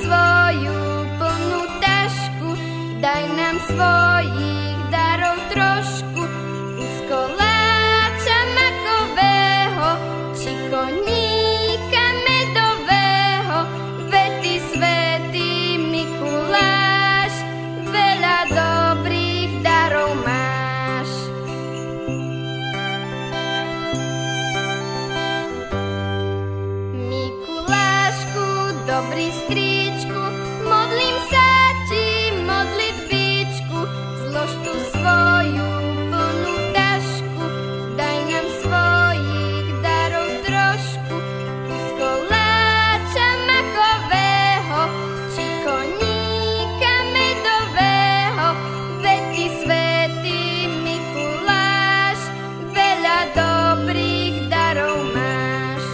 svoju plnú tašku, daj nám svojich darov trošku, kusko láča makového, či koníka medového, vety svätý Mikuláš, veľa dobrých darov máš. Mikulášku, dobrý strýčku, modlím sa ti modlitbičku, zlož tu svoju plnú tašku, daj nám svojich darov trošku, kusko láča makového, či koníka medového, vety svätý Mikuláš, veľa dobrých darov máš.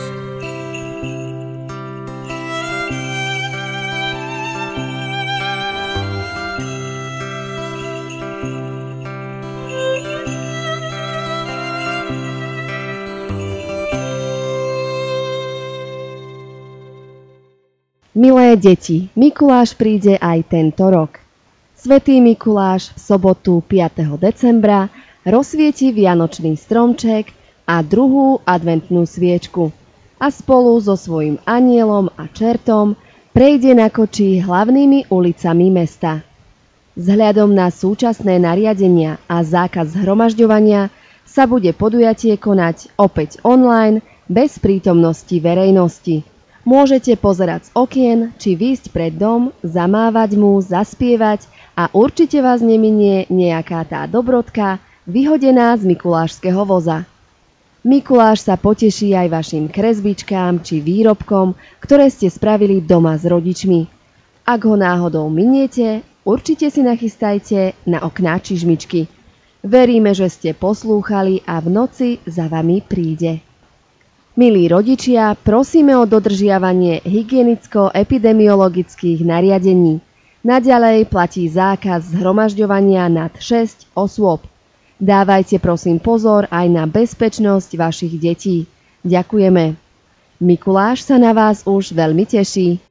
Milé deti, Mikuláš príde aj tento rok. Svätý Mikuláš v sobotu 5. decembra rozsvieti vianočný stromček a druhú adventnú sviečku a spolu so svojím anjelom a čertom prejde na koči hlavnými ulicami mesta. Vzhľadom na súčasné nariadenia a zákaz zhromažďovania sa bude podujatie konať opäť online bez prítomnosti verejnosti. Môžete pozerať z okien či výjsť pred dom, zamávať mu, zaspievať a určite vás neminie nejaká tá dobrotka vyhodená z mikulášskeho voza. Mikuláš sa poteší aj vašim kresbičkám či výrobkom, ktoré ste spravili doma s rodičmi. Ak ho náhodou miniete, určite si nachystajte na okná čižmičky. Veríme, že ste poslúchali a v noci za vami príde. Milí rodičia, prosíme o dodržiavanie hygienicko-epidemiologických nariadení. Naďalej platí zákaz zhromažďovania nad 6 osôb. Dávajte prosím pozor aj na bezpečnosť vašich detí. Ďakujeme. Mikuláš sa na vás už veľmi teší.